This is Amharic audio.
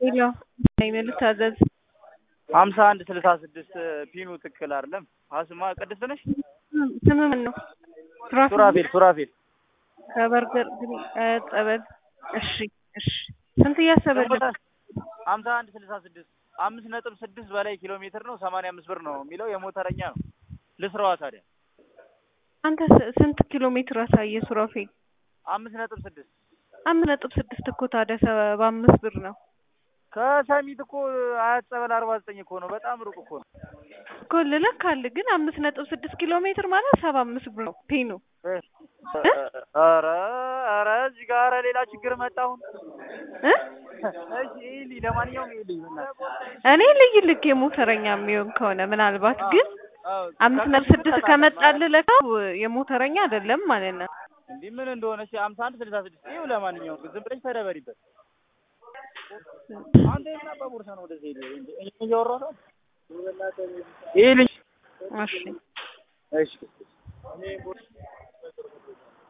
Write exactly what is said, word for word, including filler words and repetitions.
ሄሎ አይመል ታዘዝ ሀምሳ አንድ ስልሳ ስድስት ፒኑ ትክክል አይደለም። አስማ ቅድስት ነሽ? ስም ምን ነው? ሱራፌል ሱራፌል ከበርገር ግን ጠበል። እሺ እሺ ስንት እያሰበልህ? ሀምሳ አንድ ስልሳ ስድስት አምስት ነጥብ ስድስት በላይ ኪሎ ሜትር ነው። ሰማንያ አምስት ብር ነው የሚለው የሞተረኛ ነው። ልስራዋ ታዲያ አንተ ስንት ኪሎ ሜትር አሳየ ሱራፌል? አምስት ነጥብ ስድስት አምስት ነጥብ ስድስት እኮ ታዲያ ሰባ አምስት ብር ነው። ከሰሚት እኮ አያት ጸበል አርባ ዘጠኝ እኮ ነው። በጣም ሩቅ እኮ ነው እኮ ልለካል። ግን አምስት ነጥብ ስድስት ኪሎ ሜትር ማለት ሰባ አምስት ብር ነው ፔኑ። ኧረ ኧረ እዚህ ጋር ኧረ ሌላ ችግር መጣ አሁን እ እሺ ይሄ ለማንኛውም ይሄ እኔ ልይ ልክ የሞተረኛ የሚሆን ከሆነ ምናልባት ግን አምስት ነጥብ ስድስት ከመጣልህ ለካው የሞተረኛ አይደለም ማለት ነው። እንዴ ምን እንደሆነ እሺ ሀምሳ አንድ ስልሳ ስድስት ይኸው። ለማንኛውም ዝም ብለሽ ተደበሪበት። አንተ እና በቦርሳ ነው ወደዚህ ሄደ እንዴ እያወራሁ ነው። ይሄ ልጅ እሺ እሺ